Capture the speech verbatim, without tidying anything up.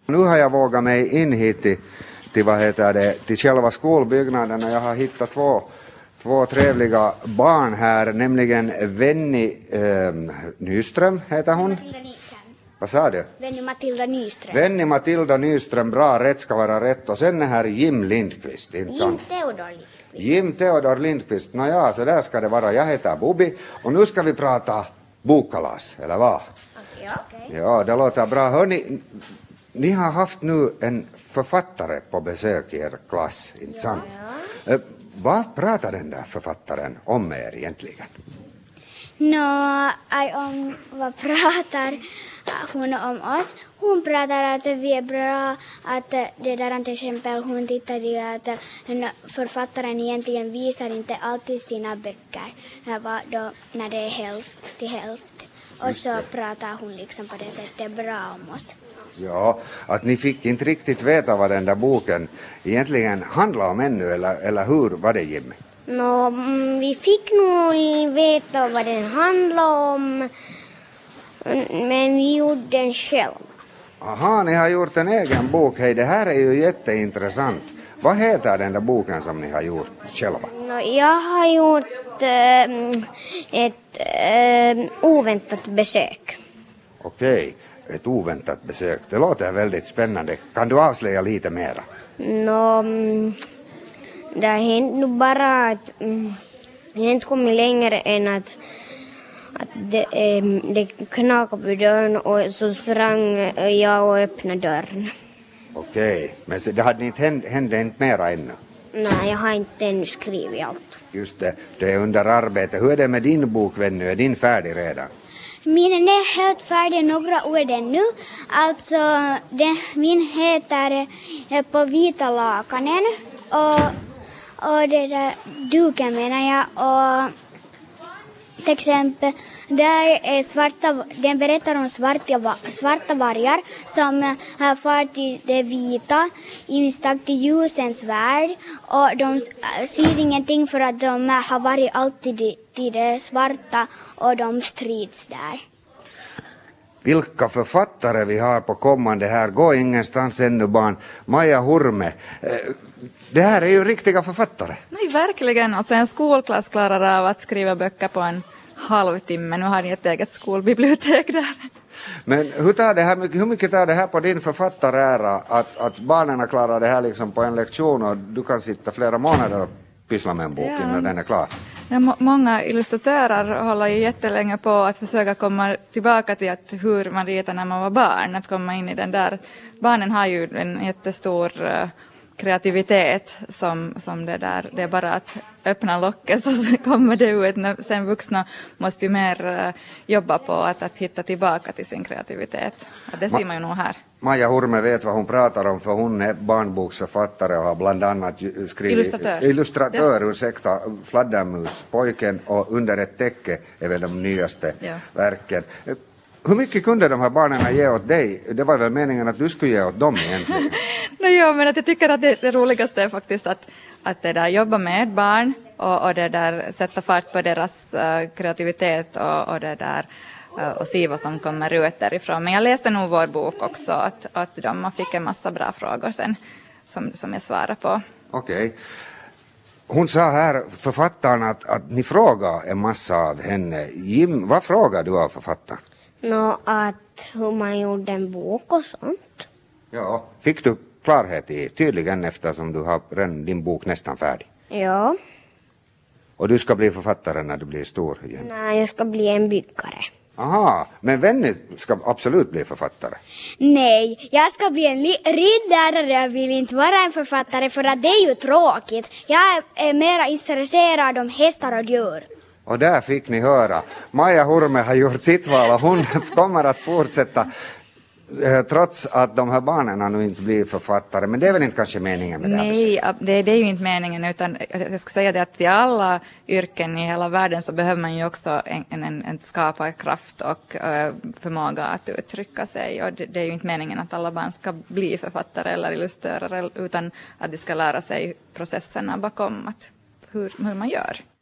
Nu har jag vågat mig in hit till, till, vad heter det, till själva skolbyggnaden och jag har hittat två, två trevliga barn här, nämligen Venni eh, Nyström heter hon. Matilda Nyström. Vad sa du? Venni Matilda Nyström. Venni Matilda Nyström, bra, rätt ska vara rätt. Och sen är här Jim Lindqvist, inte Jim sant? Theodor Lindqvist. Jim Theodor Lindqvist, nå ja, så där ska det vara. Jag heter Bobby och nu ska vi prata bokkalas, eller vad? Okej, okej. Ja, det låter bra. Hörni, ni har haft nu en författare på besök i er klass, inte sant? Eh, vad pratar den där författaren om er egentligen? Nå, I om vad pratar hon om oss? Hon pratar att vi är bra, att det där till exempel hon tittade i att en författaren egentligen visar inte alltid sina böcker vad då, när det är hälft till hälft. Och så pratar hon liksom på det sättet bra om oss. Ja, att ni fick inte riktigt veta vad den där boken egentligen handlar om ännu, eller, eller hur var det, Jimmy? Nå, vi fick nog veta vad den handlar om, men vi gjorde den själv. Aha, ni har gjort en egen bok. Hej, det här är ju jätteintressant. Vad heter den där boken som ni har gjort själva? Nå, jag har gjort äh, ett äh, oväntat besök. Okej, ett oväntat besök. Det låter väldigt spännande. Kan du avslöja lite mera? Nå, det har hänt nog bara att mm, jag har inte kommit längre än att, att det, eh, det knakade på dörren och så sprang jag och öppnade dörren. Okej, men så det hade inte hänt, hände inte mera ännu? Nej, jag har inte ännu skrivit allt. Just det, det är under arbete. Hur är det med din bok, vännu? Är din färdig redan? Min är helt färdig några ord ännu. Alltså, den, min heter eh, På vita lakanen och Och det där duken menar jag. Och till exempel, där är svarta, den berättar om svarta, svarta vargar som har fått till det vita i stad till ljusens värld. Och de ser ingenting för att de har varit alltid till det svarta och de strids där. Vilka författare vi har på kommande här. Gå ingenstans ännu, barn. Maja Hurme. Det här är ju riktiga författare. Nej, verkligen. Alltså en skolklass klarar av att skriva böcker på en halvtimme. Nu har ni ett eget skolbibliotek där. Men hur, tar det här, hur mycket tar det här på din författarära att, att barnen klarar det här liksom på en lektion och du kan sitta flera månader och pyssla med en bok ja. innan den är klar? Ja, må- många illustratörer håller ju jättelänge på att försöka komma tillbaka till att hur man ritar när man var barn. Att komma in i den där. Barnen har ju en jättestor uh, kreativitet som, som det där. Det är bara att öppna locket så kommer det ut. Sen vuxna måste ju mer uh, jobba på att, att hitta tillbaka till sin kreativitet. Och det Ma- ser man ju nog här. Maja Hurme vet vad hon pratar om för hon är barnboksförfattare och har bland annat skrivit illustratör, illustratör ja. ursäkta, Fladdermus, Pojken och Under ett täcke är väl de nyaste ja. verken. Hur mycket kunde de här barnen ge åt dig? Det var väl meningen att du skulle ge åt dem egentligen? no, ja, men att jag tycker att det, det roligaste är faktiskt att, att det där, jobba med barn och, och det där, sätta fart på deras uh, kreativitet och, och det där och se vad som kommer ut därifrån. Men jag läste nog vår bok också att, att de fick en massa bra frågor sen som, som jag svarade på. Okej. Okay. Hon sa här, författaren, att, att ni frågar en massa av henne. Jim, vad frågar du av författaren? Nå, att hur man gjorde en bok och sånt. Ja, fick du klarhet i tydligen eftersom du har redan din bok nästan färdig? Ja. Och du ska bli författare när du blir stor igen? Nej, jag ska bli en byggare. Aha, men Venni ska absolut bli författare. Nej, jag ska bli en li- riddare. Jag vill inte vara en författare för att det är ju tråkigt. Jag är mer intresserad om hästar och djur. Och där fick ni höra. Maja Hurme har gjort sitt val och hon kommer att fortsätta eh, trots att de här barnen nu inte blir författare. Men det är väl inte kanske meningen med det här Nej, det, det är ju inte meningen, utan jag ska säga det att i alla yrken i hela världen så behöver man ju också en, en, en skaparkraft och uh, förmåga att uttrycka sig. Och det, det är ju inte meningen att alla barn ska bli författare eller illustrerare utan att de ska lära sig processerna bakom att hur, hur man gör.